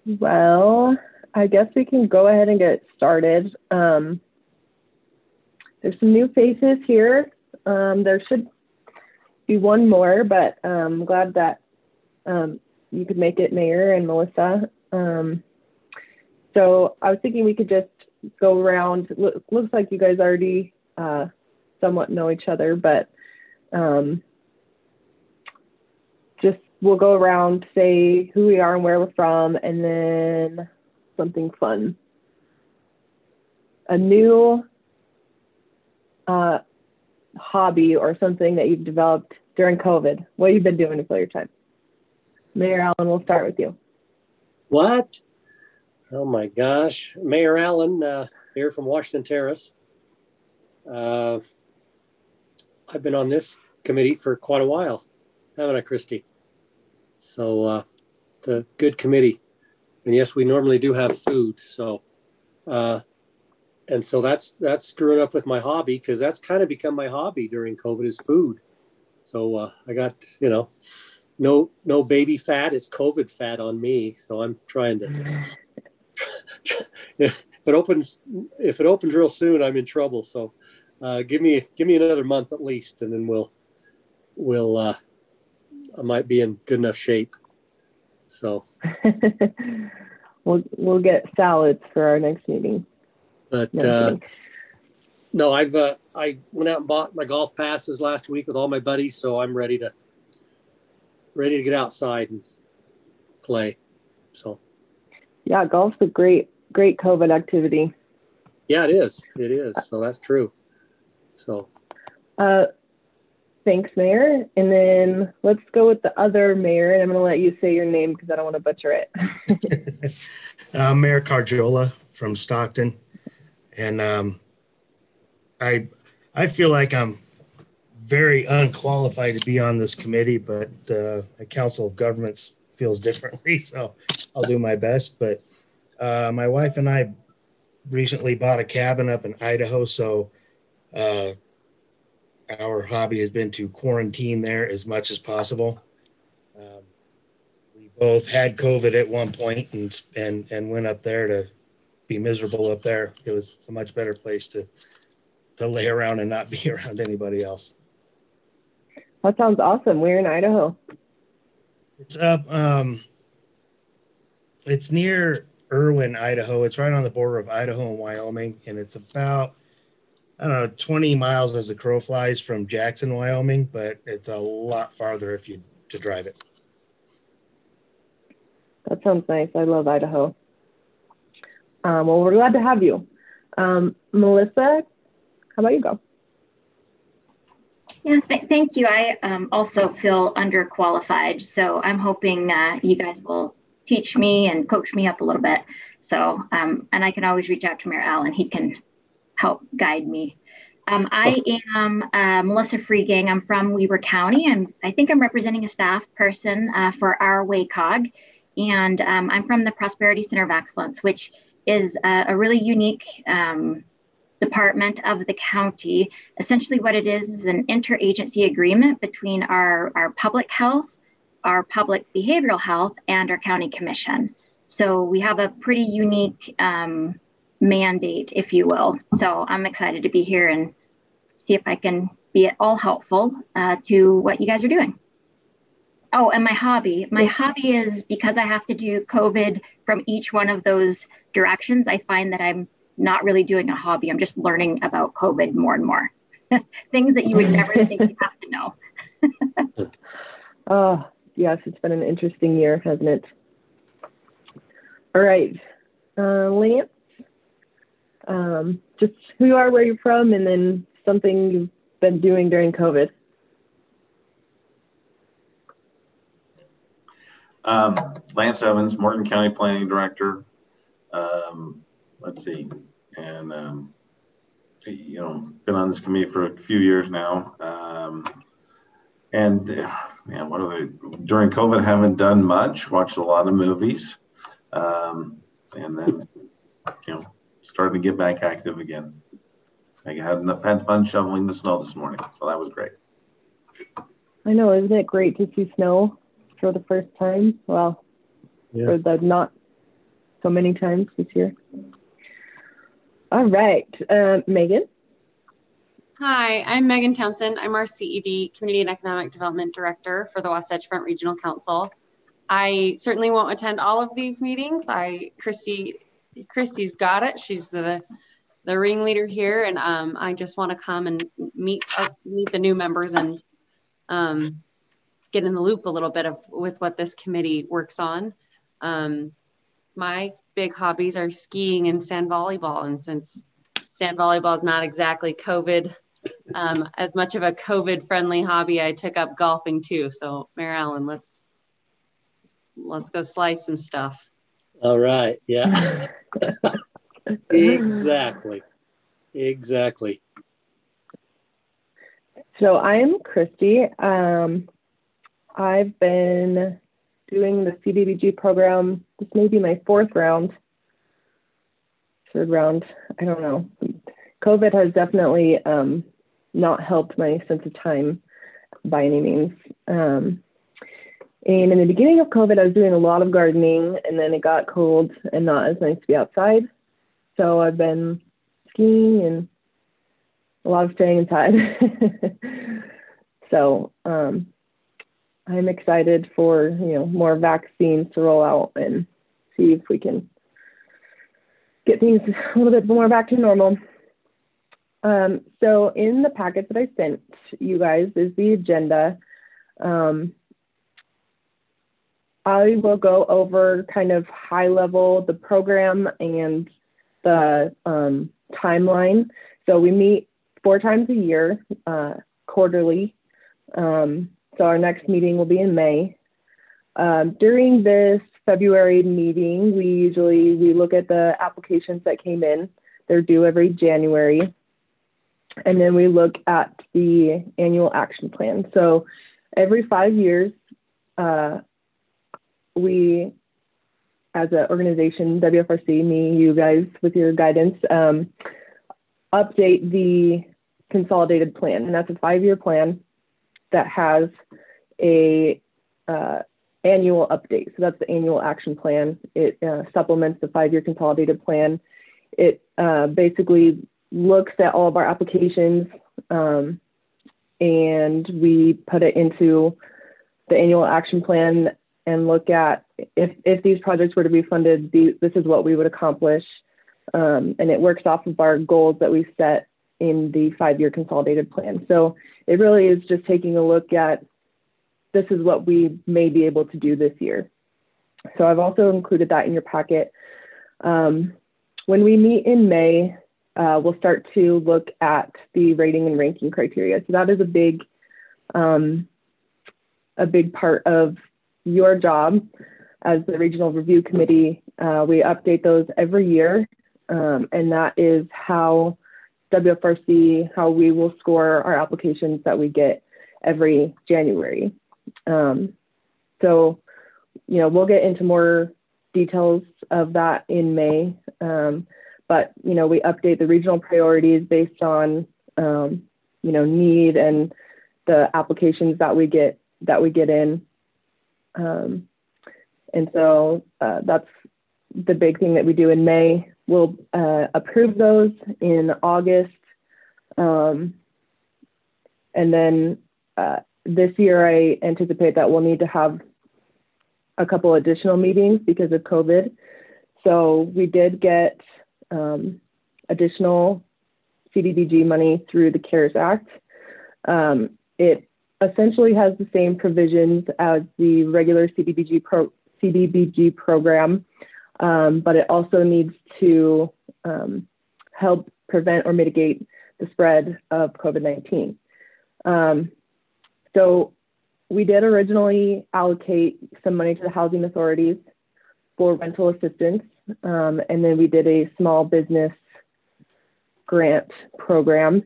Well, I guess we can go ahead and get started. There's some new faces here. There should be one more, but I'm glad that you could make it, Mayor and Melissa. So I was thinking we could just go around. Looks like you guys already somewhat know each other, but just we'll go around, say who we are and where we're from, and then something fun. A new hobby or something that you've developed during COVID. What have you been doing to fill your time? Mayor Allen, we'll start with you. What? Oh my gosh. Mayor Allen, here from Washington Terrace. I've been on this committee for quite a while, haven't I, Christy? So it's a good committee. And yes, we normally do have food. So, and so that's screwing up with my hobby, because that's kind of become my hobby during COVID is food. So I got, no baby fat, it's COVID fat on me. So I'm trying to, if it opens real soon, I'm in trouble. So give me another month at least, and then I might be in good enough shape. So we'll get salads for our next meeting. But no, I went out and bought my golf passes last week with all my buddies, so I'm ready to get outside and play. So yeah, golf's a great COVID activity. Yeah, it is. So that's true. So thanks, Mayor. And then let's go with the other mayor, and I'm going to let you say your name because I don't want to butcher it. Mayor Cardiola from Stockton. And I feel like I'm very unqualified to be on this committee, but the Council of Governments feels differently, so I'll do my best. But my wife and I recently bought a cabin up in Idaho, so our hobby has been to quarantine there as much as possible. We both had COVID at one point and went up there to be miserable up there. It was a much better place to lay around and not be around anybody else. That sounds awesome. We're in Idaho. It's up, it's near Irwin, Idaho. It's right on the border of Idaho and Wyoming. And it's about, 20 miles as the crow flies from Jackson, Wyoming, but it's a lot farther to drive it. That sounds nice. I love Idaho. Well, we're glad to have you. Melissa, how about you go? Yeah, thank you. I also feel underqualified, so I'm hoping you guys will teach me and coach me up a little bit. So, and I can always reach out to Mayor Allen. He can help guide me. I am Melissa Freegang. I'm from Weber County. I think I'm representing a staff person for our WACOG, and I'm from the Prosperity Center of Excellence, which is a really unique department of the county. Essentially what it is an interagency agreement between our public health, our public behavioral health, and our county commission. So we have a pretty unique mandate, if you will. So I'm excited to be here and see if I can be at all helpful to what you guys are doing. Oh, and my hobby is, because I have to do COVID from each one of those directions, I find that I'm not really doing a hobby. I'm just learning about COVID more and more. Things that you would never think you have to know. Oh, yes, it's been an interesting year, hasn't it? All right, Lance, just who you are, where you're from, and then something you've been doing during COVID. Lance Evans, Morgan County Planning Director. Let's see, and been on this committee for a few years now. Man, during COVID, haven't done much. Watched a lot of movies, and then started to get back active again. I had fun shoveling the snow this morning, so that was great. I know, isn't it great to see snow for the first time? Well, yeah. For the not so many times this year. All right, Megan. Hi, I'm Megan Townsend. I'm our CED, Community and Economic Development Director for the Wasatch Front Regional Council. I certainly won't attend all of these meetings. Christy's got it. She's the ringleader here, and I just want to come and meet the new members and get in the loop a little bit with what this committee works on. My big hobbies are skiing and sand volleyball, and since sand volleyball is not exactly COVID, as much of a COVID friendly hobby, I took up golfing too. So Mayor Allen, let's go slice some stuff. All right. Yeah. Exactly. So I'm Christy. I've been doing the CDBG program. This may be my third round. I don't know. COVID has definitely not helped my sense of time by any means. And in the beginning of COVID, I was doing a lot of gardening, and then it got cold and not as nice to be outside. So I've been skiing and a lot of staying inside. So I'm excited for, more vaccines to roll out and see if we can get things a little bit more back to normal. So in the packet that I sent you guys is the agenda. I will go over kind of high level the program and the timeline. So we meet 4 times a year, quarterly. So our next meeting will be in May. During this February meeting, we look at the applications that came in. They're due every January. And then we look at the annual action plan. So every 5 years, we, as an organization, WFRC, me, you guys, with your guidance, update the consolidated plan. And that's a 5-year plan that has a annual update. So that's the annual action plan. It supplements the 5-year consolidated plan. It basically looks at all of our applications and we put it into the annual action plan and look at if these projects were to be funded, this is what we would accomplish. And it works off of our goals that we set in the 5-year consolidated plan. So it really is just taking a look at this is what we may be able to do this year. So I've also included that in your packet. When we meet in May, we'll start to look at the rating and ranking criteria. So that is a big part of your job as the Regional Review Committee. We update those every year, and that is how WFRC, how we will score our applications that we get every January. So, we'll get into more details of that in May. But, we update the regional priorities based on, need and the applications that we get in. And so that's the big thing that we do in May. We'll approve those in August. And then this year, I anticipate that we'll need to have a couple additional meetings because of COVID. So we did get additional CDBG money through the CARES Act. It essentially has the same provisions as the regular CDBG program, but it also needs to help prevent or mitigate the spread of COVID-19. So we did originally allocate some money to the housing authorities for rental assistance, and then we did a small business grant program.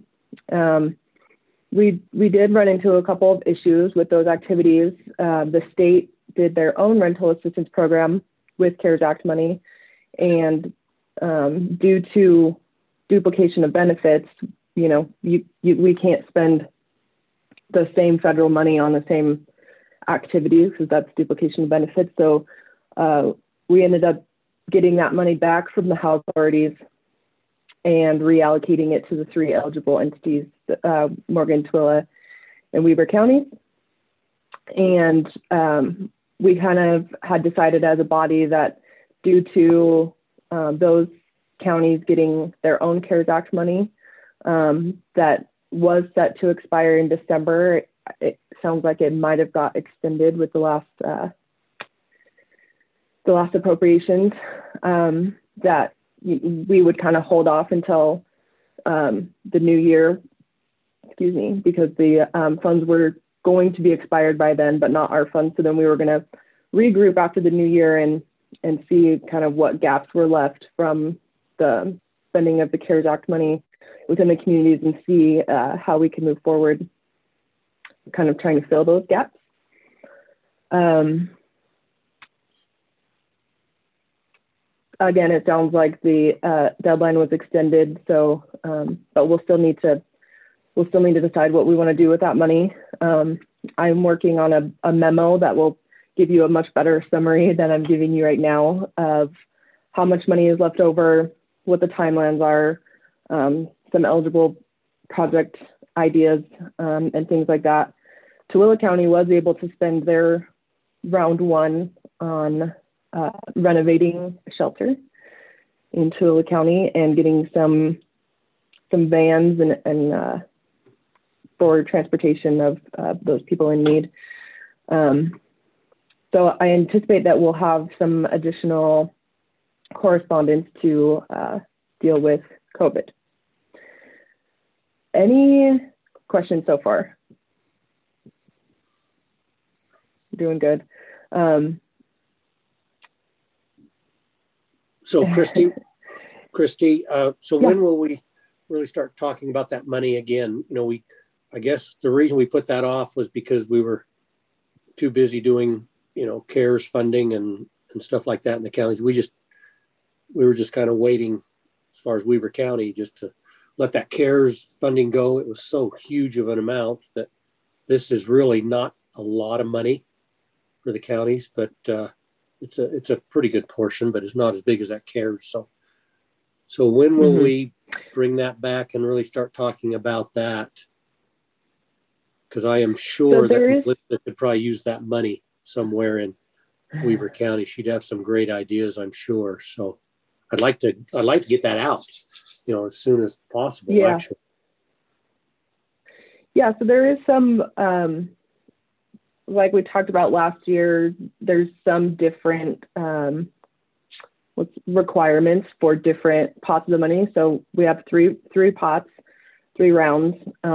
We did run into a couple of issues with those activities. The state did their own rental assistance program with CARES Act money, and due to duplication of benefits, we can't spend the same federal money on the same activities because that's duplication of benefits. So we ended up getting that money back from the health authorities and reallocating it to the 3 eligible entities, Morgan, Tooele, and Weber counties. And we kind of had decided as a body that due to those counties getting their own CARES Act money that was set to expire in December, it sounds like it might have got extended with the last appropriations, that we would kind of hold off until the new year, because the funds were going to be expired by then, but not our funds. So then we were going to regroup after the new year and see kind of what gaps were left from the spending of the CARES Act money within the communities and see how we can move forward, kind of trying to fill those gaps. Again, it sounds like the deadline was extended, so but we'll still need to decide what we want to do with that money. I'm working on a memo that will give you a much better summary than I'm giving you right now of how much money is left over, what the timelines are, some eligible project ideas, and things like that. Tooele County was able to spend their round 1 on renovating a shelter in Tooele County and getting some vans and for transportation of those people in need. So I anticipate that we'll have some additional correspondence to deal with COVID. Any questions so far? Doing good. So Christy, so Yeah. when will we really start talking about that money again? You know, I guess the reason we put that off was because we were too busy doing, CARES funding and stuff like that in the counties. We were just kind of waiting as far as Weber County just to let that CARES funding go. It was so huge of an amount that this is really not a lot of money for the counties, but it's a pretty good portion, but it's not as big as that CARES. So when will we bring that back and really start talking about that? Because I am sure that Melissa could probably use that money somewhere in Weber County. She'd have some great ideas, I'm sure. So I'd like to get that out, as soon as possible. Yeah. Actually. Yeah. So there is some, like we talked about last year, there's some different requirements for different pots of the money. So we have three pots, 3 rounds,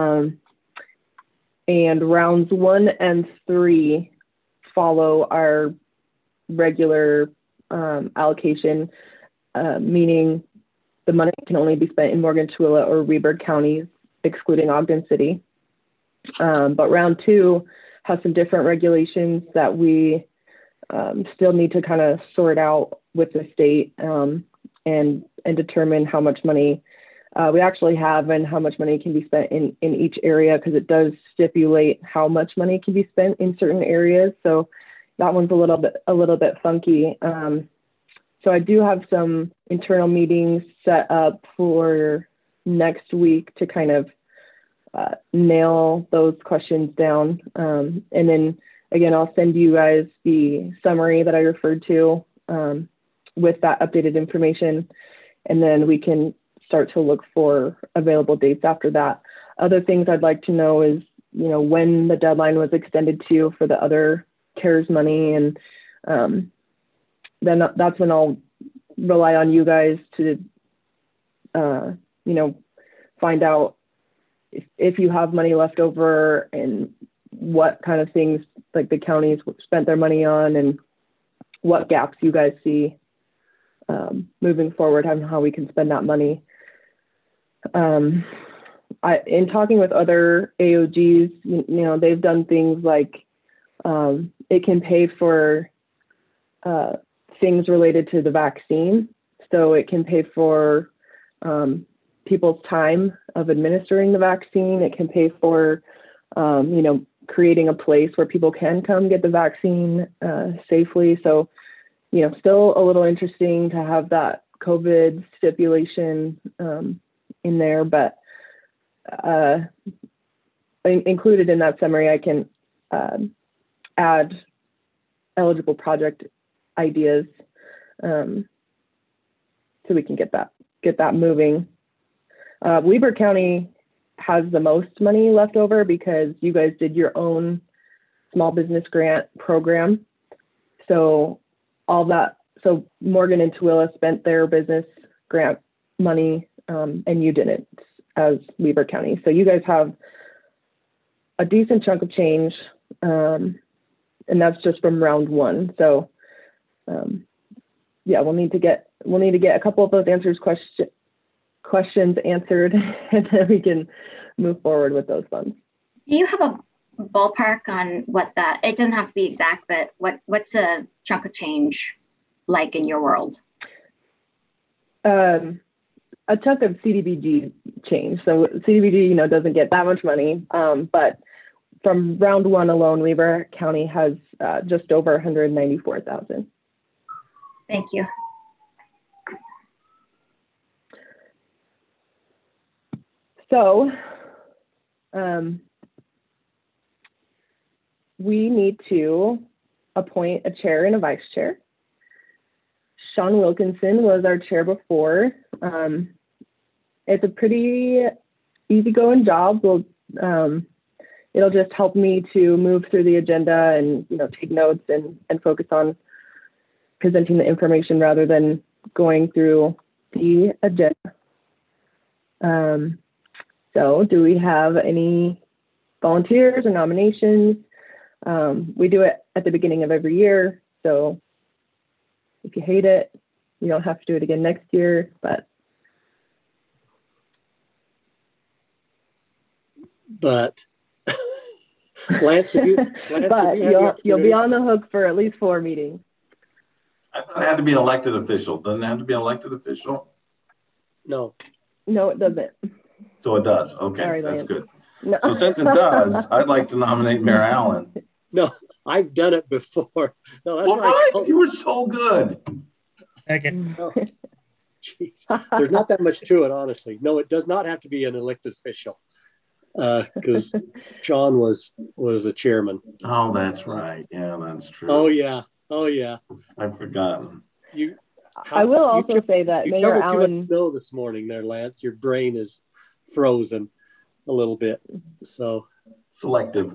and rounds 1 and 3 follow our regular allocation, meaning the money can only be spent in Morgan, Tooele, or Weber counties, excluding Ogden City. But round 2 has some different regulations that we still need to kind of sort out with the state and determine how much money we actually have and how much money can be spent in each area, because it does stipulate how much money can be spent in certain areas. So that one's a little bit funky. So I do have some internal meetings set up for next week to kind of nail those questions down. And then again, I'll send you guys the summary that I referred to with that updated information. And then we can start to look for available dates after that. Other things I'd like to know is, when the deadline was extended to for the other CARES money. And then that's when I'll rely on you guys to, find out if you have money left over and what kind of things like the counties spent their money on and what gaps you guys see moving forward and how we can spend that money. In talking with other AOGs, they've done things like it can pay for things related to the vaccine. So it can pay for people's time of administering the vaccine. It can pay for, creating a place where people can come get the vaccine safely. So still a little interesting to have that COVID stipulation in there, but included in that summary, I can add eligible project ideas so we can get that moving. Weber County has the most money left over because you guys did your own small business grant program. So Morgan and Tooele spent their business grant money and you didn't as Weber County. So you guys have a decent chunk of change, and that's just from round one. So we'll need to get a couple of those questions answered, and then we can move forward with those funds. Do you have a ballpark on what that, it doesn't have to be exact, but what's a chunk of change like in your world? A chunk of CDBG change. So CDBG, doesn't get that much money, but from round one alone, Weber County has just over 194,000. Thank you. So we need to appoint a chair and a vice chair. Sean Wilkinson was our chair before. It's a pretty easygoing job. It'll just help me to move through the agenda and take notes and focus on presenting the information rather than going through the agenda. So do we have any volunteers or nominations? We do it at the beginning of every year. So if you hate it, you don't have to do it again next year, but Lance, you'll be on the hook for at least 4 meetings. I thought it had to be an elected official. Doesn't it have to be an elected official? No, it doesn't. So it does. Okay, Sorry, that's Lance. good. No. So since it does, I'd like to nominate Mayor Allen. no, I've done it before. No, that's Well, right. right. You were so good. Second. Oh, geez. There's not that much to it, honestly. No, it does not have to be an elected official because Sean was the chairman. Oh, that's right. Yeah, that's true. Oh yeah. I've forgotten. I will also say that you Mayor covered too Allen. much snow this morning there, Lance. Your brain is frozen a little bit. So Selective.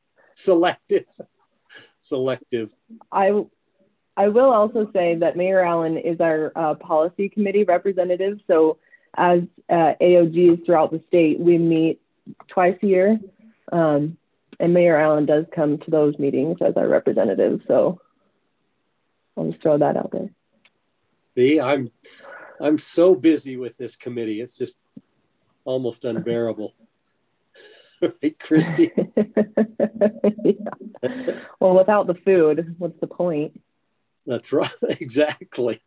I will also say that Mayor Allen is our policy committee representative. So as AOGs throughout the state, we meet twice a year. And Mayor Allen does come to those meetings as our representative. So I'll just throw that out there. See, I'm so busy with this committee. It's just almost unbearable. Right, Christy? Yeah. Well, without the food, what's the point? That's right. Exactly.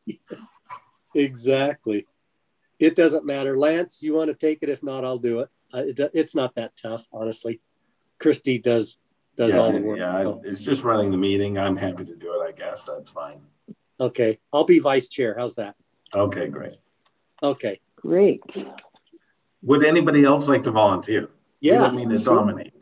It doesn't matter. Lance, you want to take it? If not, I'll do it. It's not that tough, honestly. Christy does all the work. Yeah, it's just running the meeting. I'm happy to do it, I guess. That's fine. Okay. I'll be vice chair. How's that? Okay, great. Okay. Great. Would anybody else like to volunteer? Yeah. You don't mean to dominate.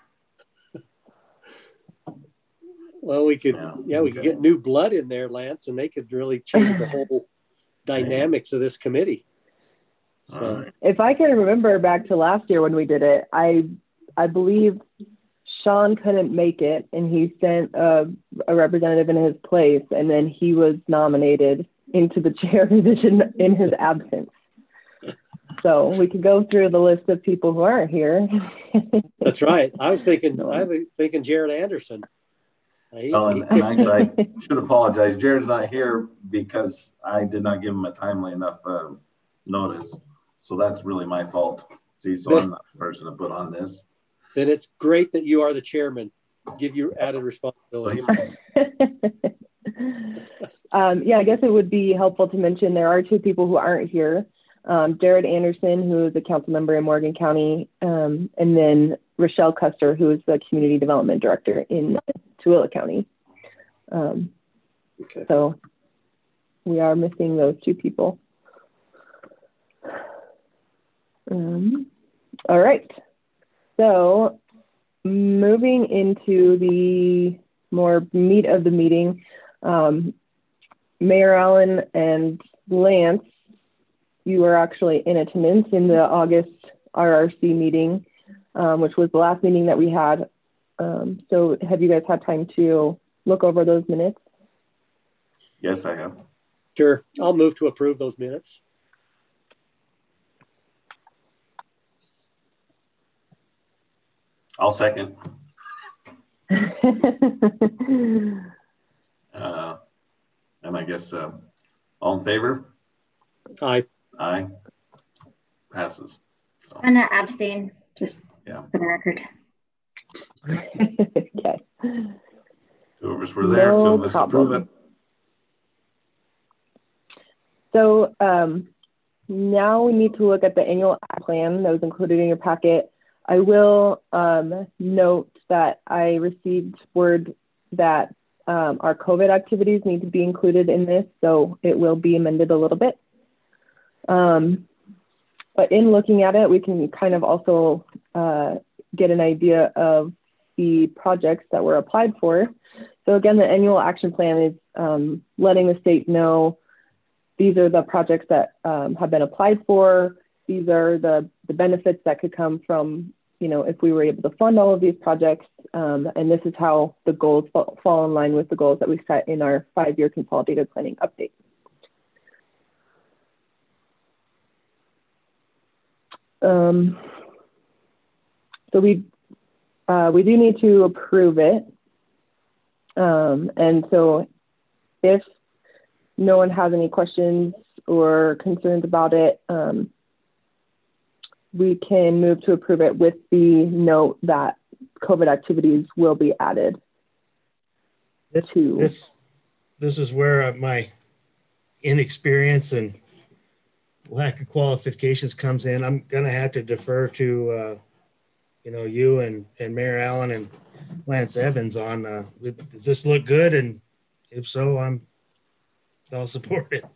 Well, we could get new blood in there, Lance, and they could really change the whole dynamics of this committee. So Right. If I can remember back to last year when we did it, I believe Sean couldn't make it, and he sent a representative in his place, and then he was nominated into the chair position in his absence. So we could go through the list of people who aren't here. that's right. I was thinking Jared Anderson. And actually, I should apologize. Jared's not here because I did not give him a timely enough notice. So that's really my fault. See, so I'm not the person to put on this. Then it's great that you are the chairman. Give you added responsibility. I guess it would be helpful to mention there are 2 people who aren't here. Jared Anderson, who is a council member in Morgan County, and then Rochelle Custer, who is the community development director in Tooele County. Okay. So we are missing those two people. All right. So moving into the more meat of the meeting, Mayor Allen and Lance, you were actually in attendance in the August RRC meeting, which was the last meeting that we had. So have you guys had time to look over those minutes? Yes, I have. Sure. I'll move to approve those minutes. I'll second. And I guess all in favor? Aye. Aye. Passes. So, I'm gonna abstain, just yeah. for the record. Okay. Two of us were there, No two of us problem. approve it. So now we need to look at the annual plan that was included in your packet. I will note that I received word that our COVID activities need to be included in this, so it will be amended a little bit. But in looking at it, we can kind of also get an idea of the projects that were applied for. So again, the annual action plan is letting the state know these are the projects that have been applied for. These are the benefits that could come from, you know, if we were able to fund all of these projects. And this is how the goals fall in line with the goals that we set in our 5-year consolidated planning update. So we do need to approve it. And so if no one has any questions or concerns about it, we can move to approve it with the note that COVID activities will be added. This is where my inexperience and lack of qualifications comes in. I'm gonna have to defer to you know, you and Mayor Allen and Lance Evans on does this look good, and if so, I'll support it.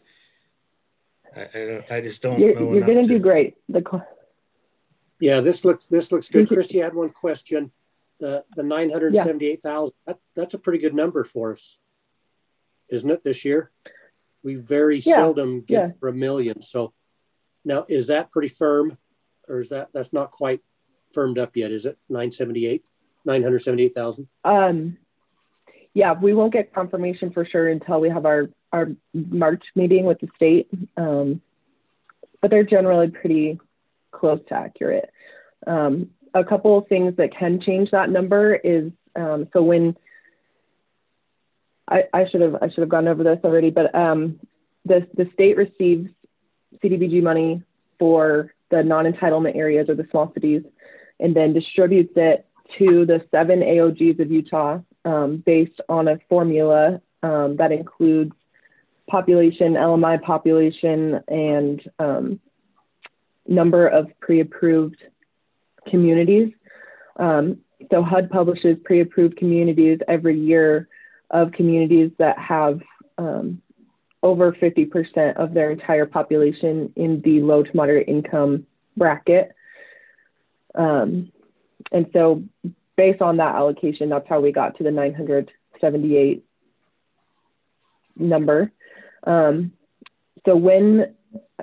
I just don't know you're enough gonna to do great. Yeah, this looks good. Christy, I had one question. The 978,000. That's a pretty good number for us, isn't it? This year, we very seldom get for $1 million. So now, is that pretty firm, or is that's not quite firmed up yet? Is it 978,000? Yeah, we won't get confirmation for sure until we have our March meeting with the state. But they're generally pretty close to accurate. A couple of things that can change that number is, so when I should have gone over this already, but the state receives CDBG money for the non-entitlement areas or the small cities, and then distributes it to the 7 AOGs of Utah based on a formula that includes population, LMI population, and number of pre-approved communities. So HUD publishes pre-approved communities every year of communities that have over 50% of their entire population in the low to moderate income bracket. And so based on that allocation, that's how we got to the 978 number. So when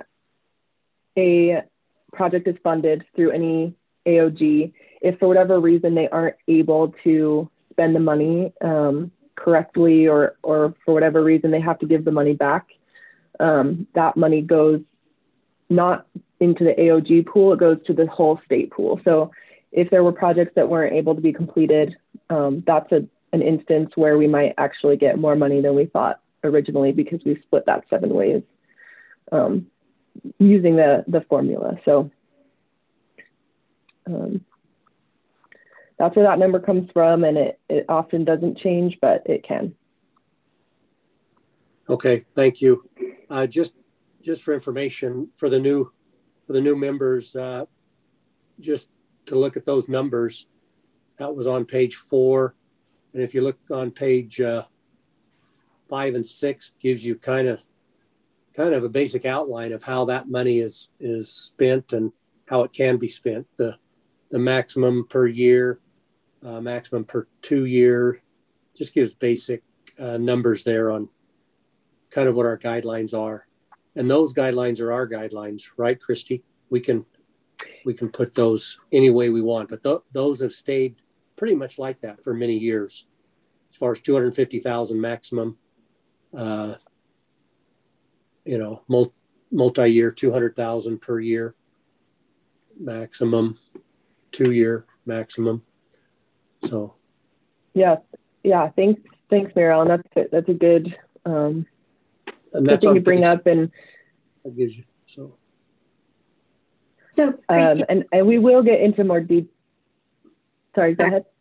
a project is funded through any AOG, if for whatever reason they aren't able to spend the money correctly, or for whatever reason they have to give the money back, that money goes not into the AOG pool, it goes to the whole state pool. So if there were projects that weren't able to be completed, that's an instance where we might actually get more money than we thought originally, because we split that 7 ways using the formula. So that's where that number comes from, and it often doesn't change, but it can. Okay, thank you. Just for information for the new members, just to look at those numbers, that was on page 4, and if you look on page 5 and 6 gives you kind of a basic outline of how that money is spent and how it can be spent. The maximum per year, maximum per 2 year, just gives basic numbers there on kind of what our guidelines are. And those guidelines are our guidelines, right, Christy? We can put those any way we want, but those have stayed pretty much like that for many years. As far as 250,000 maximum, multi-year, 200,000 per year maximum, 2 year maximum. So, yeah. Thanks, Mary Ellen. That's a good and good thing to bring up, and that gives you so. So, Christy, and we will get into more deep. Sorry, go ahead.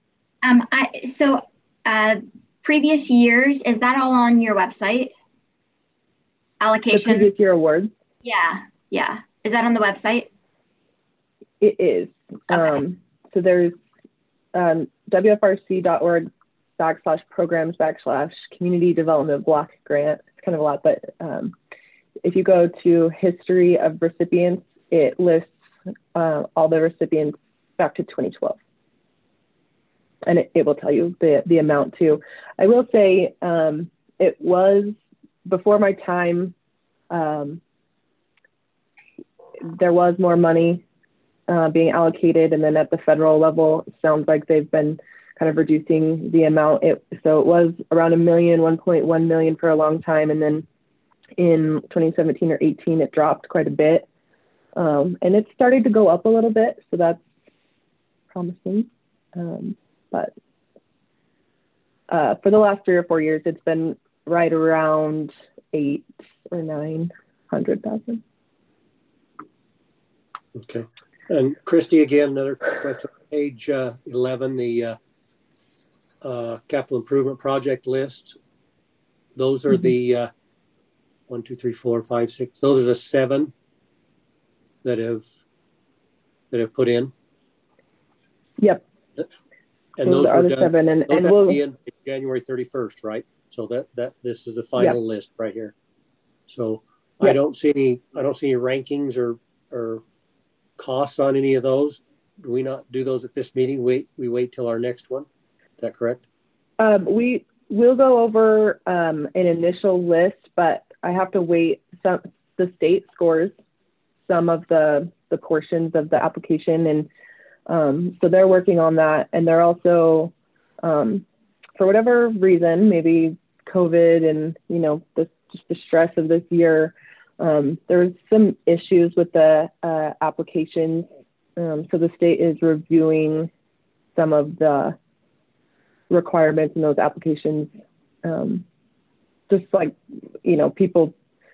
Previous years, is that all on your website? Allocation. The previous year awards. Yeah. Is that on the website? It is. Okay. So there's wfrc.org/programs/community development block grant. It's kind of a lot, but if you go to history of recipients, it lists all the recipients back to 2012. And it will tell you the amount too. I will say it was before my time, there was more money being allocated, and then at the federal level, it sounds like they've been kind of reducing the amount. So it was around $1 million, 1.1 million for a long time, and then in 2017 or 18, it dropped quite a bit, and it's starting to go up a little bit, so that's promising. But for the last 3 or 4 years, it's been right around 800,000 or 900,000. Okay. And Christy, again, another question. Page 11, the capital improvement project list. Those are the 1, 2, 3, 4, 5, 6. Those are the 7 that have put in. Yep. And those are the done, 7, and we'll be in January 31st, right? So that this is the final list right here. So I don't see any rankings or costs on any of those. Do we not do those at this meeting? We wait till our next one. Is that correct? We will go over an initial list, but I have to wait. The state scores some of the portions of the application, and so they're working on that. And they're also, for whatever reason, maybe COVID and just the stress of this year, there's some issues with the applications. So the state is reviewing some of the requirements in those applications, just like people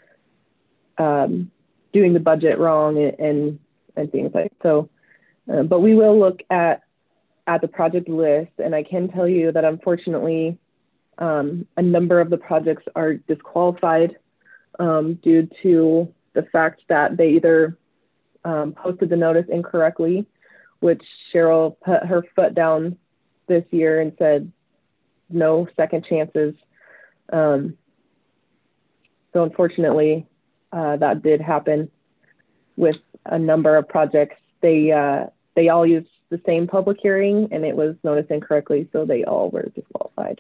doing the budget wrong and things like so. But we will look at the project list, and I can tell you that unfortunately, a number of the projects are disqualified due to the fact that they either posted the notice incorrectly, which Cheryl put her foot down this year and said no second chances. So unfortunately, that did happen with a number of projects. They all used the same public hearing, and it was noticed incorrectly, so they all were disqualified.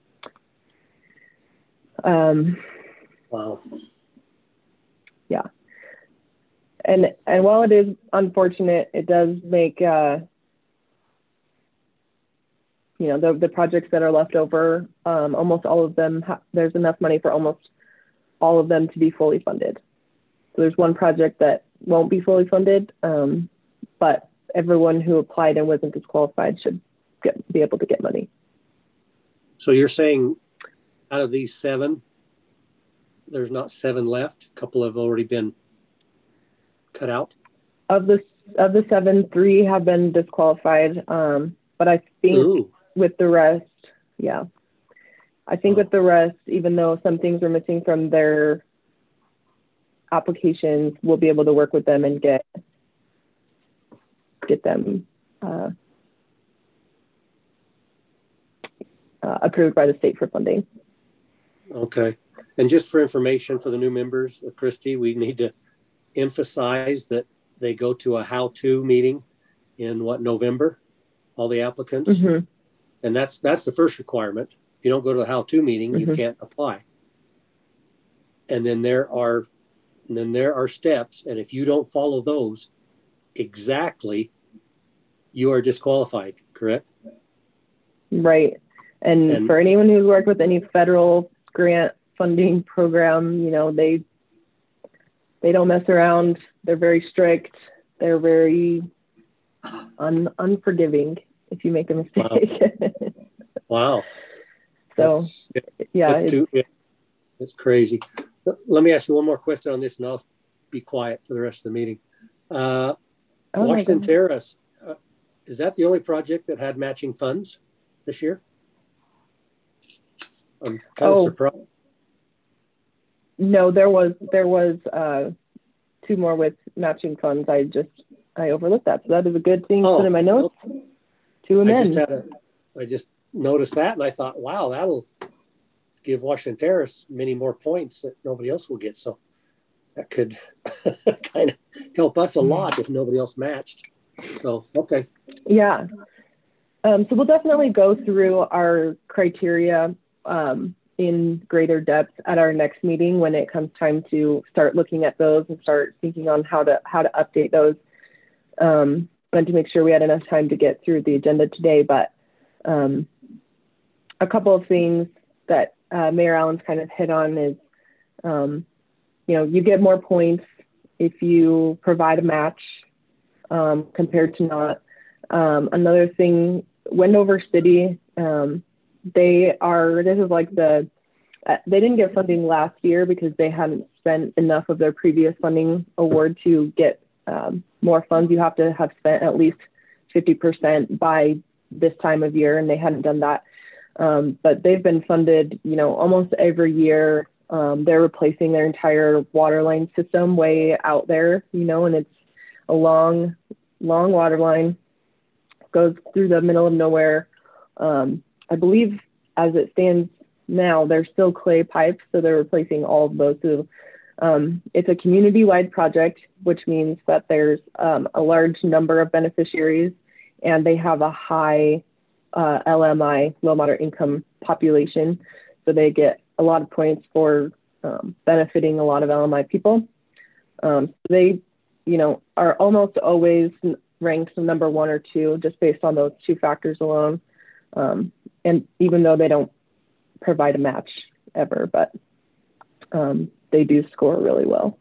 Wow. Yeah. And while it is unfortunate, it does make the projects that are left over, almost all of them, there's enough money for almost all of them to be fully funded. So there's one project that won't be fully funded, but everyone who applied and wasn't disqualified should be able to get money. So you're saying out of these 7, there's not 7 left? A couple have already been cut out? Of the 7, 3 have been disqualified, but I think with the rest, I think with the rest, even though some things are missing from their applications, we'll be able to work with them and get them approved by the state for funding. Okay. And just for information for the new members, Christy, we need to emphasize that they go to a how-to meeting in November, all the applicants. Mm-hmm. And that's the first requirement. If you don't go to the how-to meeting, you can't apply. And then there are steps. And if you don't follow those exactly, you are disqualified, correct? Right. And for anyone who's worked with any federal grant funding program, they don't mess around. They're very strict. They're very unforgiving if you make a mistake. Wow. So, it's crazy. Let me ask you one more question on this, and I'll be quiet for the rest of the meeting. Washington Terrace, is that the only project that had matching funds this year? I'm kind of surprised. No, there was 2 more with matching funds. I overlooked that. So that is a good thing to put in my notes. 2 amend. I just noticed that, and I thought, wow, that'll give Washington Terrace many more points that nobody else will get. So that could kind of help us a lot if nobody else matched. So, okay. Yeah. So we'll definitely go through our criteria in greater depth at our next meeting when it comes time to start looking at those and start thinking on how to update those. And to make sure we had enough time to get through the agenda today. But a couple of things that Mayor Allen's kind of hit on is, you get more points if you provide a match compared to not. Another thing, Wendover City, they didn't get funding last year because they hadn't spent enough of their previous funding award to get more funds. You have to have spent at least 50% by this time of year, and they hadn't done that. But they've been funded, almost every year. They're replacing their entire water line system way out there, and it's a long water line, goes through the middle of nowhere. I believe as it stands now, they're still clay pipes, so they're replacing all of those. So, it's a community-wide project, which means that there's a large number of beneficiaries, and they have a high LMI, low moderate income population. So they get a lot of points for benefiting a lot of LMI people. They, are almost always ranked number 1 or 2 just based on those 2 factors alone. And even though they don't provide a match ever, but they do score really well.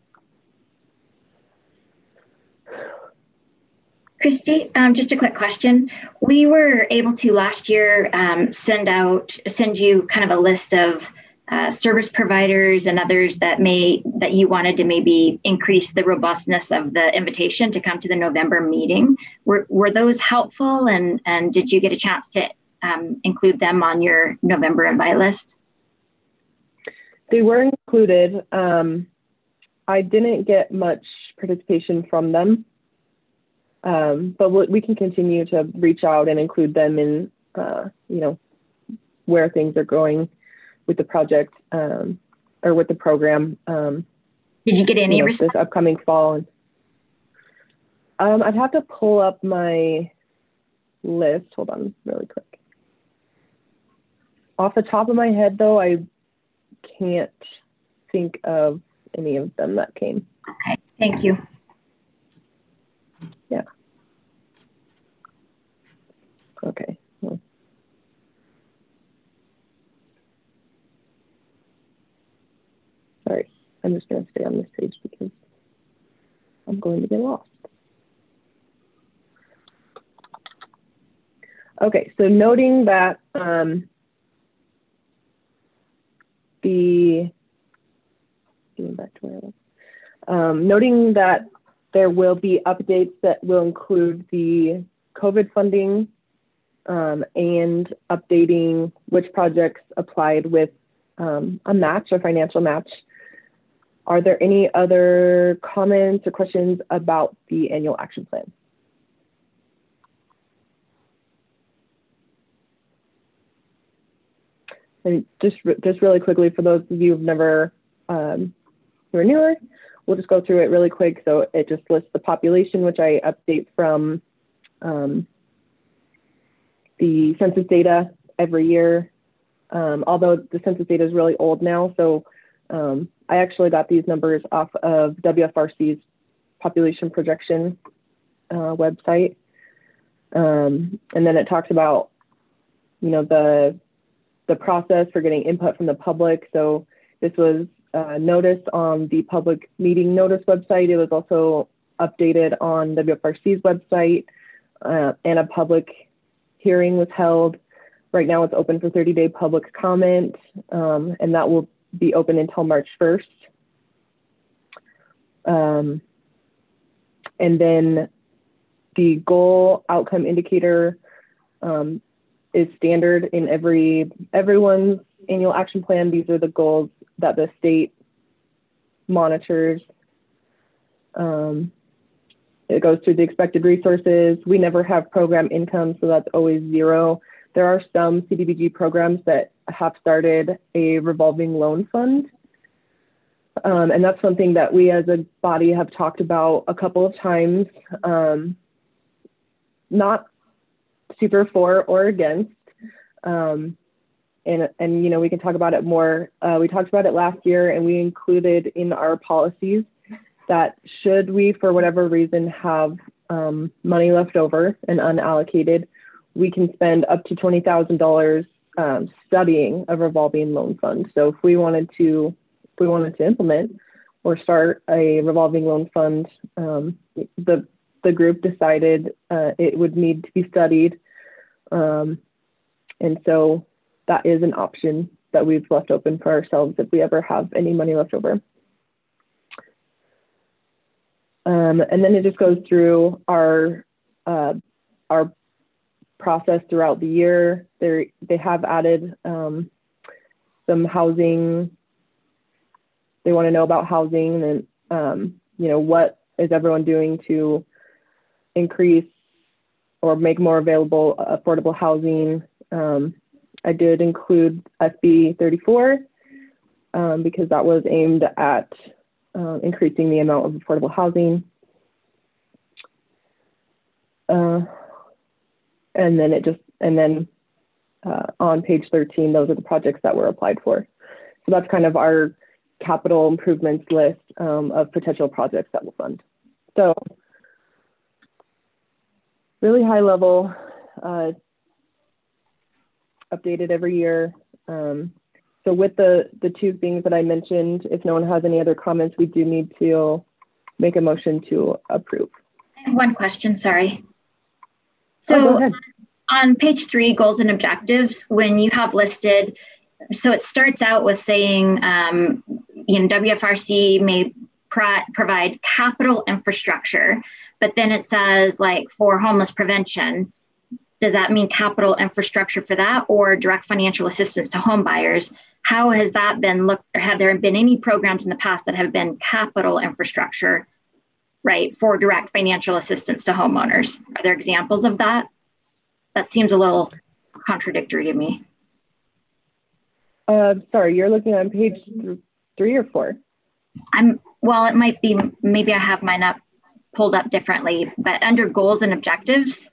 Christy, just a quick question. We were able to last year send you kind of a list of service providers and others that you wanted to maybe increase the robustness of the invitation to come to the November meeting. Were those helpful, and did you get a chance to include them on your November invite list? They were included. I didn't get much participation from them. But we can continue to reach out and include them in, where things are going with the project or with the program. Did you get any response? This upcoming fall? I'd have to pull up my list. Hold on really quick. Off the top of my head, though, I can't think of any of them that came. Okay, thank you. Yeah. Okay. Well. Sorry, I'm just going to stay on this page because I'm going to get lost. Okay, so noting that noting that there will be updates that will include the COVID funding and updating which projects applied with a match or financial match. Are there any other comments or questions about the annual action plan? And just really quickly, for those of you who've never, who are newer, we'll just go through it really quick. So it just lists the population, which I update from the census data every year. Although the census data is really old now, so I actually got these numbers off of WFRC's population projection website. And then it talks about, the process for getting input from the public. So this was noticed on the public meeting notice website. It was also updated on WFRC's website, and a public hearing was held. Right now it's open for 30-day public comment, and that will be open until March 1st. And then the goal outcome indicator is standard in everyone's annual action plan. These are the goals that the state monitors. It goes through the expected resources. We never have program income, so that's always 0. There are some CDBG programs that have started a revolving loan fund. And that's something that we as a body have talked about a couple of times, not super for or against. And we can talk about it more. We talked about it last year, and we included in our policies that should we, for whatever reason, have money left over and unallocated, we can spend up to $20,000 studying a revolving loan fund. So if we wanted to implement or start a revolving loan fund, the group decided it would need to be studied. And so that is an option that we've left open for ourselves if we ever have any money left over. And then it just goes through our process throughout the year. They have added some housing. They want to know about housing and what is everyone doing to increase or make more available affordable housing. I did include SB 34 because that was aimed at increasing the amount of affordable housing. And then on page 13, those are the projects that were applied for. So that's kind of our capital improvements list of potential projects that we'll fund. So really high level, updated every year. So with the 2 things that I mentioned, if no one has any other comments, we do need to make a motion to approve. I have one question, sorry. So on page 3, goals and objectives, when you have listed, so it starts out with saying, WFRC may provide capital infrastructure, but then it says like for homeless prevention. Does that mean capital infrastructure for that or direct financial assistance to home buyers? How has that been looked, or have there been any programs in the past that have been capital infrastructure, right, for direct financial assistance to homeowners? Are there examples of that? That seems a little contradictory to me. Sorry, you're looking on page 3 or 4? Well, it might be, maybe I have mine up pulled up differently, but under goals and objectives.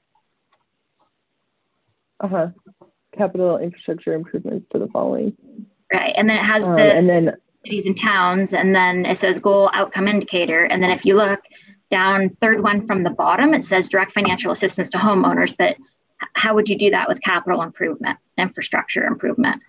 Capital infrastructure improvements to the following. Right, and then it has the cities and towns, and then it says goal outcome indicator. And then if you look down, 3rd one from the bottom, it says direct financial assistance to homeowners. But how would you do that with capital improvement, infrastructure improvement?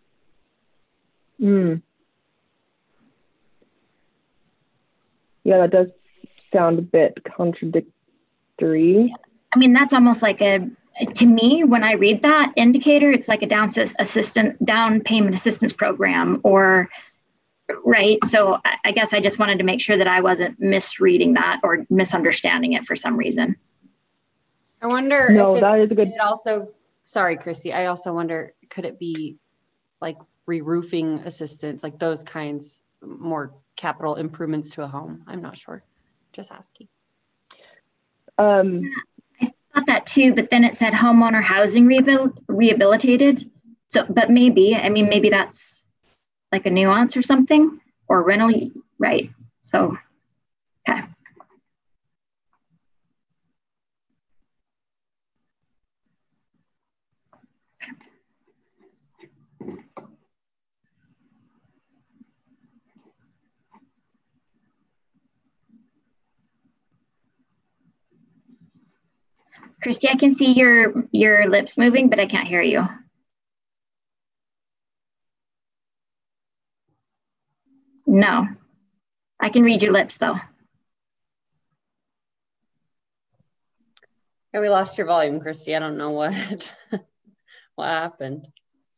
Yeah, that does sound a bit contradictory. I mean, that's almost like to me, when I read that indicator, it's like a down payment assistance program, or right. So I guess I just wanted to make sure that I wasn't misreading that or misunderstanding it for some reason. I wonder. No, if that is a good. It also, sorry, Chrissy. I also wonder, could it be like re-roofing assistance, like those kinds, more capital improvements to a home? I'm not sure. Just asking. I thought that too, but then it said homeowner housing rehabilitated. So, but maybe, I mean, maybe that's like a nuance or something, or rental, right? So, okay. Christy, I can see your lips moving, but I can't hear you. No, I can read your lips though. Yeah, we lost your volume, Christy. I don't know what what happened.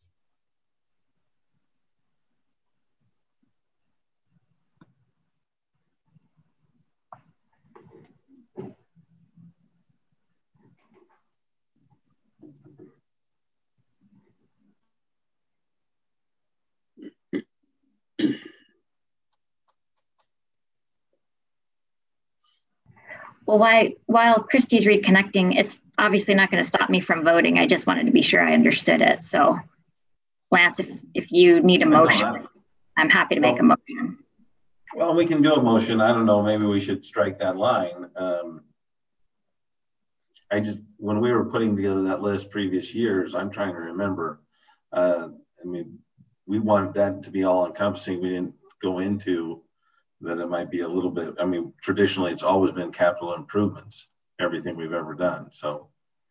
Well, while Christy's reconnecting, it's obviously not going to stop me from voting. I just wanted to be sure I understood it. So, Lance, if you need a motion, I'm happy to make a motion. Well, we can do a motion. I don't know. Maybe we should strike that line. When we were putting together that list previous years, I'm trying to remember. I mean, we wanted that to be all encompassing. We didn't go into that it might be a little bit, I mean, traditionally it's always been capital improvements, everything we've ever done. So,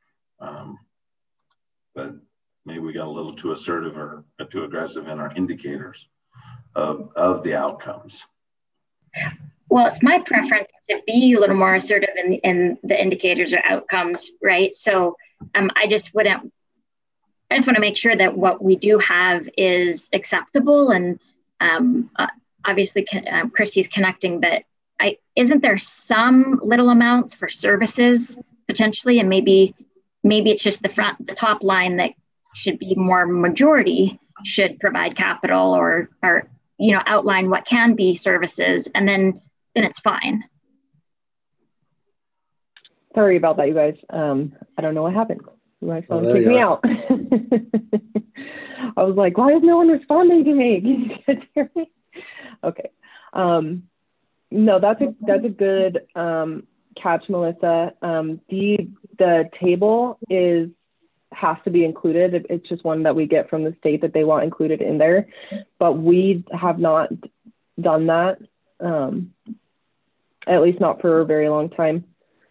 but maybe we got a little too assertive or too aggressive in our indicators of the outcomes. Well, it's my preference to be a little more assertive in the indicators or outcomes, right? So I just want to make sure that what we do have is acceptable, and obviously Christy's connecting, but isn't there some little amounts for services potentially, and maybe it's just the top line that should be more majority should provide capital or outline what can be services, and then it's fine. Sorry about that, you guys. I don't know what happened. My phone kicked me out. I was like, why is no one responding to me? Can you guys hear me? Okay. No, that's a good catch, Melissa. The table has to be included. It's just one that we get from the state that they want included in there, but we have not done that, at least not for a very long time.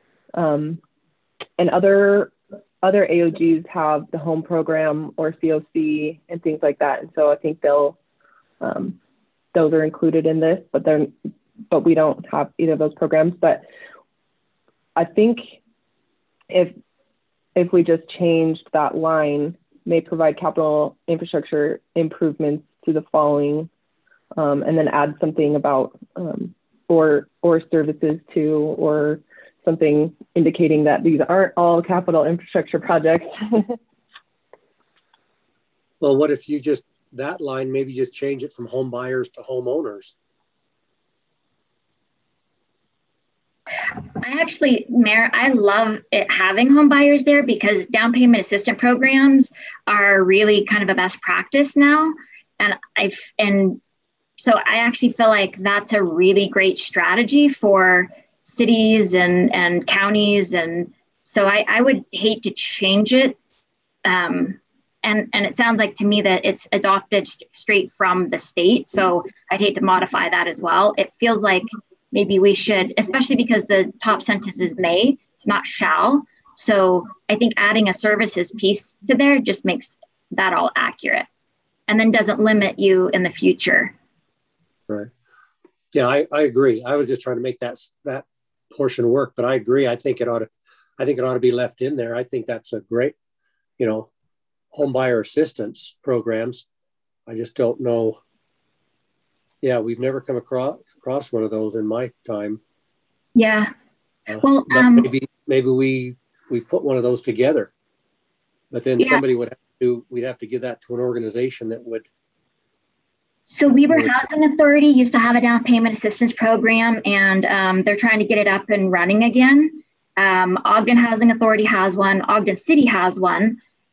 And other AOGs have the home program or COC and things like that, and so I think those are included in this, but we don't have either of those programs. But I think if we just changed that line, may provide capital infrastructure improvements to the following, and then add something about or services to, or something indicating that these aren't all capital infrastructure projects. Well, what if you just, that line, maybe just change it from home buyers to homeowners? Mayor, I love it having home buyers there, because down payment assistance programs are really kind of a best practice now. And so I actually feel like that's a really great strategy for cities and counties. And so I would hate to change it. And it sounds like to me that it's adopted straight from the state. So I'd hate to modify that as well. It feels like maybe we should, especially because the top sentence is may, it's not shall. So I think adding a services piece to there just makes that all accurate, and then doesn't limit you in the future. Right. Yeah, I agree. I was just trying to make that portion work, but I agree. I think it ought to be left in there. I think that's a great, home buyer assistance programs. I just don't know. Yeah, we've never come across one of those in my time. Yeah. Well, maybe we put one of those together, but then somebody we'd have to give that to an organization that would. So Weber Housing Authority used to have a down payment assistance program, and they're trying to get it up and running again. Ogden Housing Authority has one. Ogden City has one.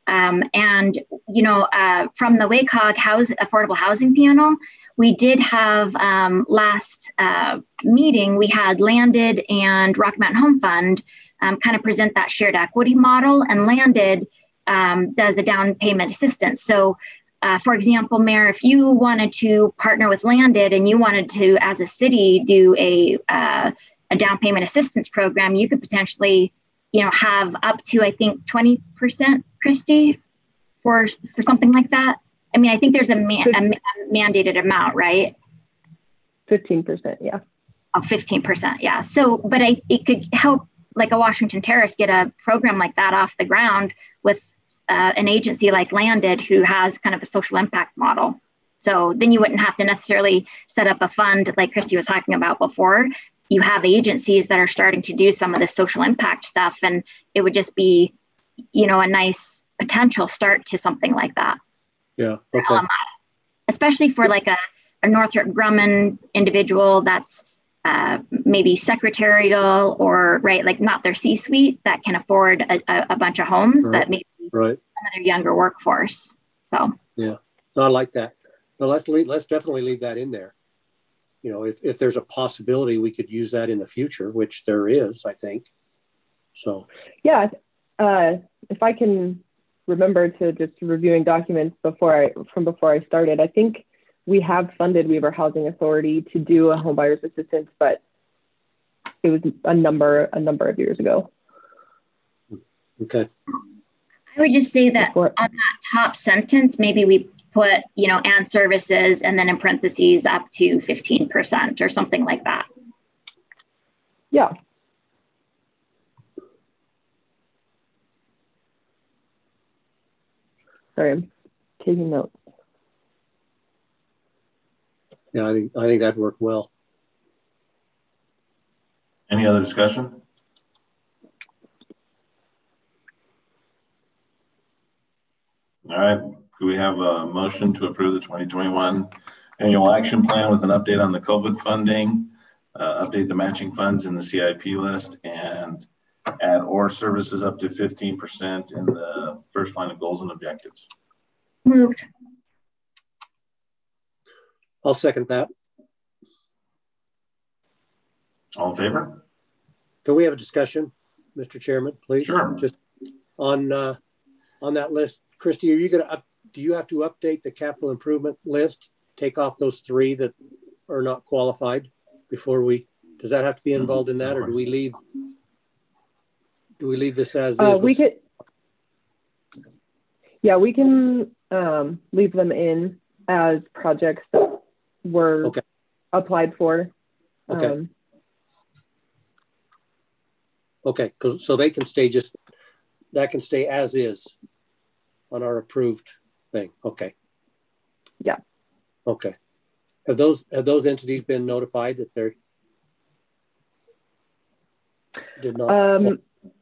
And, you know, from the WACOG Affordable Housing Panel, we did have last meeting, we had Landed and Rocky Mountain Home Fund kind of present that shared equity model, and Landed does a down payment assistance. So for example, Mayor, if you wanted to partner with Landed and you wanted to, as a city, do a down payment assistance program, you could potentially, you know, have up to, I think, 20%, Christy, for something like that. I mean, I think there's a mandated amount, right? 15%, yeah. Oh, 15%, yeah. So, but it could help, like a Washington Terrace, get a program like that off the ground with an agency like Landed, who has kind of a social impact model. So then you wouldn't have to necessarily set up a fund like Christy was talking about before. You have agencies that are starting to do some of the social impact stuff, and it would just be, you know, a nice potential start to something like that. Yeah. Okay. Especially for like a Northrop Grumman individual that's maybe secretarial, or right, like not their C-suite, that can afford a bunch of homes, right. but maybe right. some of their younger workforce. So yeah, no, I like that. No, let's definitely leave that in there. You know, if there's a possibility we could use that in the future, which there is, I think. So yeah, if I can remember to just reviewing documents before I started, I think we have funded Weaver Housing Authority to do a home buyer's assistance, but it was a number of years ago. Okay. I would just say that on that top sentence, maybe we put, you know, and services, and then in parentheses up to 15% or something like that. Yeah. Sorry, I'm taking notes. Yeah, I think that'd work well. Any other discussion? All right, do we have a motion to approve the 2021 annual action plan with an update on the COVID funding, update the matching funds in the CIP list, and add OR services up to 15% in the first line of goals and objectives? Moved. I'll second that. All in favor? Can we have a discussion, Mr. Chairman, please? Sure. Just on that list, Christy, are you going to do you have to update the capital improvement list? Take off those 3 that are not qualified before we? Does that have to be involved in that, or do we leave this as is? We could. Yeah, we can leave them in as projects that were applied for. Okay. Okay, so they can stay that can stay as is on our approved thing. Okay. Yeah. Okay. Have those entities been notified that they're did not?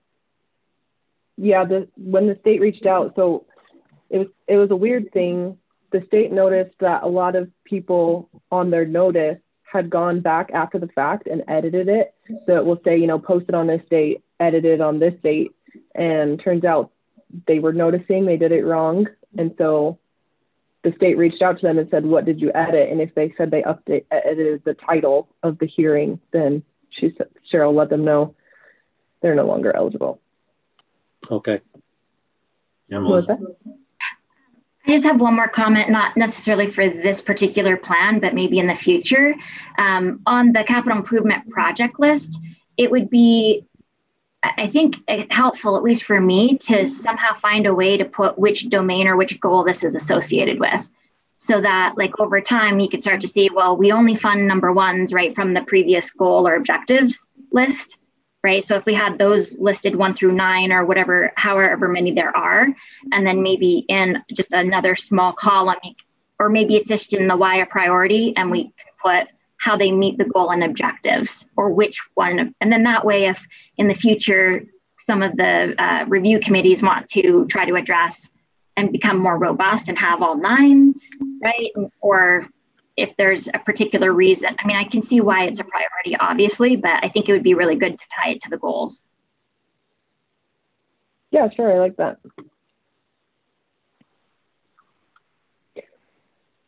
Yeah, when the state reached out, so it was a weird thing. The state noticed that a lot of people on their notice had gone back after the fact and edited it. So it will say, you know, posted on this date, edited on this date. And turns out they were noticing they did it wrong. And so the state reached out to them and said, what did you edit? And if they said they edited the title of the hearing, then Cheryl let them know they're no longer eligible. Okay. Yeah, Melissa. I just have one more comment, not necessarily for this particular plan, but maybe in the future. On the capital improvement project list, it would be, I think, helpful, at least for me, to somehow find a way to put which domain or which goal this is associated with. So that, like, over time, you could start to see, well, we only fund number 1s right from the previous goal or objectives list, right? So if we had those listed 1 through 9 or whatever, however many there are, and then maybe in just another small column, or maybe it's just in the why a priority, and we put how they meet the goal and objectives, or which one. And then that way, if in the future, some of the review committees want to try to address and become more robust and have all 9, right? Or if there's a particular reason. I mean, I can see why it's a priority, obviously, but I think it would be really good to tie it to the goals. Yeah, sure. I like that.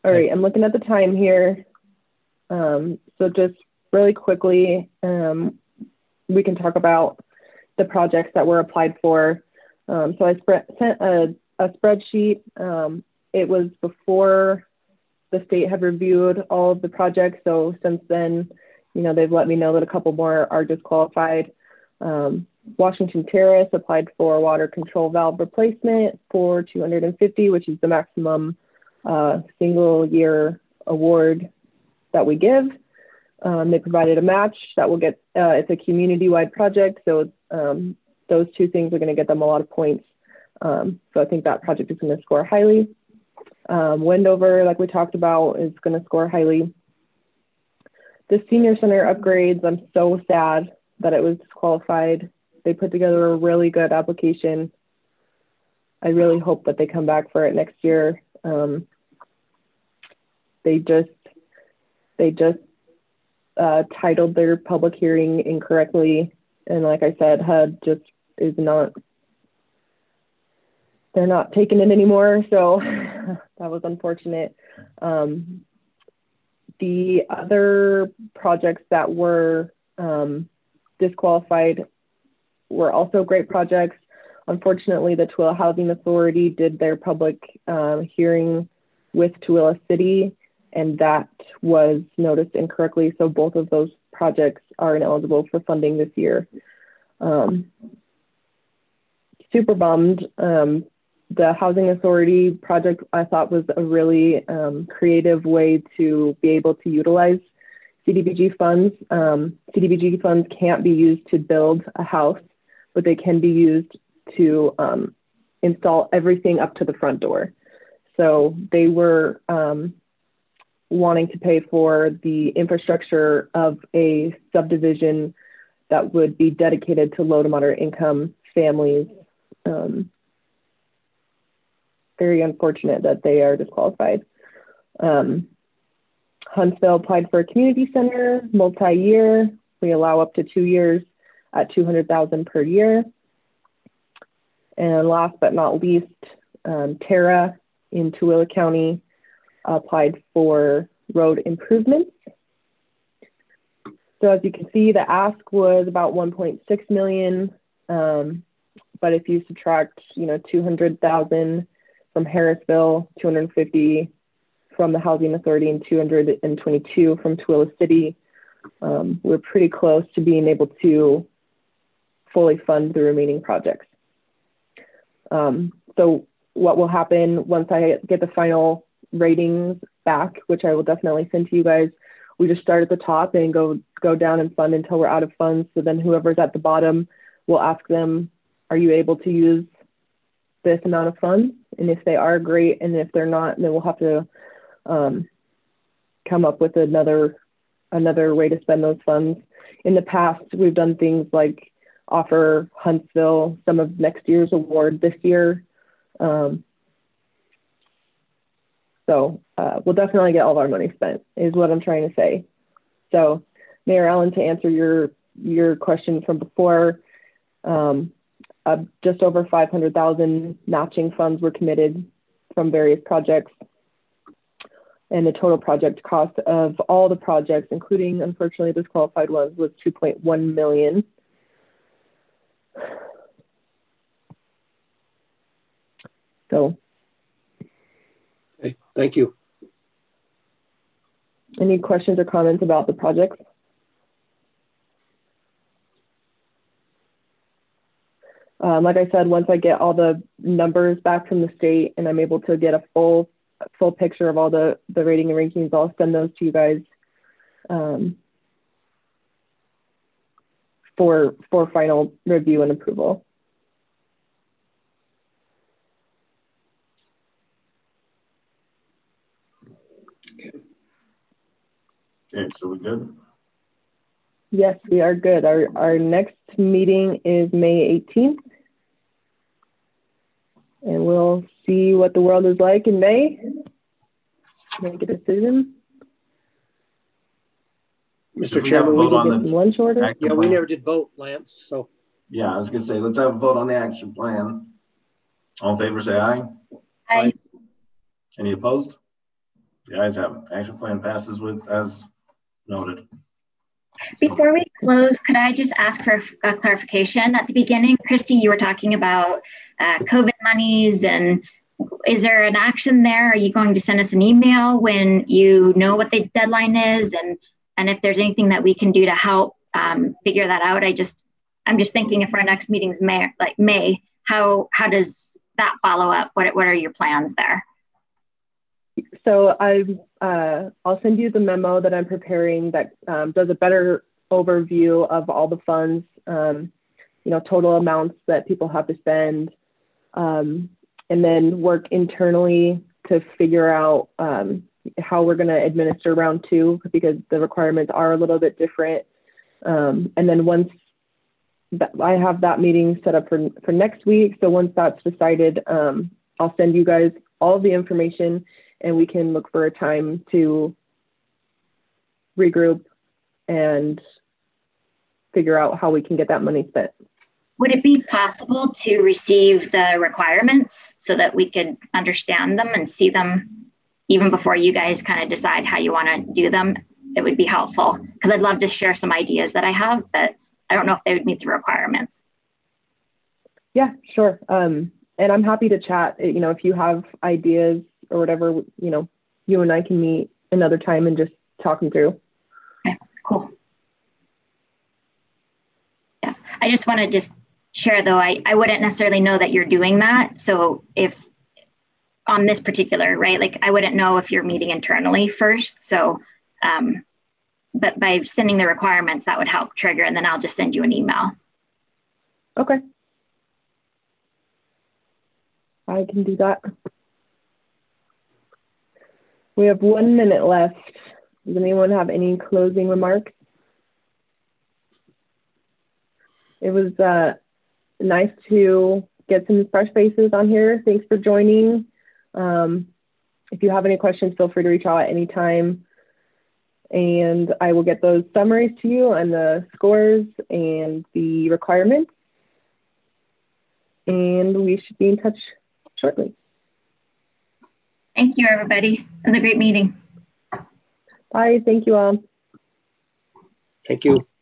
All right, I'm looking at the time here. So just really quickly, we can talk about the projects that were applied for. So I sent a spreadsheet. It was before the state had reviewed all of the projects. So since then, you know, they've let me know that a couple more are disqualified. Washington Terrace applied for water control valve replacement for $250, which is the maximum single year award that we give. They provided a match that will get, it's a community-wide project. So those two things are going to get them a lot of points. So I think that project is going to score highly. Wendover, like we talked about, is going to score highly. The senior center upgrades, I'm so sad that it was disqualified. They put together a really good application. I really hope that they come back for it next year. They just titled their public hearing incorrectly. And like I said, HUD just is not, they're not taking it anymore. So that was unfortunate. The other projects that were disqualified were also great projects. Unfortunately, the Tooele Housing Authority did their public hearing with Tooele City, and that was noticed incorrectly. So both of those projects are ineligible for funding this year. Super bummed. The Housing Authority project, I thought, was a really creative way to be able to utilize CDBG funds. CDBG funds can't be used to build a house, but they can be used to install everything up to the front door. So they were wanting to pay for the infrastructure of a subdivision that would be dedicated to low to moderate income families. Very unfortunate that they are disqualified. Huntsville applied for a community center, multi-year. We allow up to 2 years at $200,000 per year. And last but not least, Terra in Tooele County applied for road improvements. So as you can see, the ask was about 1.6 million. But if you subtract, 200,000 from Harrisville, 250 from the Housing Authority, and 222 from Tooele City, we're pretty close to being able to fully fund the remaining projects. So what will happen once I get the final ratings back, which I will definitely send to you guys, we just start at the top and go down and fund until we're out of funds. So then whoever's at the bottom, we'll ask them, are you able to use this amount of funds? And if they are, great. And if they're not, then we'll have to come up with another way to spend those funds. In the past, we've done things like offer Huntsville some of next year's award this year. So we'll definitely get all of our money spent, is what I'm trying to say. So Mayor Allen, to answer your question from before, just over 500,000 matching funds were committed from various projects. And the total project cost of all the projects, including, unfortunately, disqualified ones, was $2.1 million. So. Okay, thank you. Any questions or comments about the projects? Like I said, once I get all the numbers back from the state and I'm able to get a full picture of all the rating and rankings, I'll send those to you guys for final review and approval. Okay, so we good? Yes, we are good. Our next meeting is May 18th. And we'll see what the world is like in May. Make a decision. Mr. Chairman, we get some lunch order. Yeah, we never did vote, Lance. So yeah, I was gonna say, let's have a vote on the action plan. All in favor, say aye. Aye. Any opposed? The ayes have it. Action plan passes with as noted. Before we close, could I just ask for a clarification at the beginning? Christy, you were talking about COVID monies, and is there an action there? Are you going to send us an email when you know what the deadline is, and if there's anything that we can do to help figure that out? I'm just thinking if our next meeting's May, how does that follow up? What are your plans there? So I'll send you the memo that I'm preparing that does a better overview of all the funds, total amounts that people have to spend, and then work internally to figure out how we're going to administer round 2, because the requirements are a little bit different. And then once I have that meeting set up for next week, so once that's decided, I'll send you guys all the information, and we can look for a time to regroup and figure out how we can get that money spent. Would it be possible to receive the requirements so that we could understand them and see them even before you guys kind of decide how you want to do them? It would be helpful, because I'd love to share some ideas that I have, but I don't know if they would meet the requirements. Yeah, sure. And I'm happy to chat. If you have ideas or whatever, you and I can meet another time and just talk them through. Okay, cool. Yeah, I just want to share though, I wouldn't necessarily know that you're doing that. So if on this particular, right, like I wouldn't know if you're meeting internally first. So, but by sending the requirements, that would help trigger, and then I'll just send you an email. Okay. I can do that. We have 1 minute left. Does anyone have any closing remarks? It was nice to get some fresh faces on here. Thanks for joining. If you have any questions, feel free to reach out at any time. And I will get those summaries to you and the scores and the requirements. And we should be in touch shortly. Thank you, everybody. It was a great meeting. Bye. Thank you all. Thank you.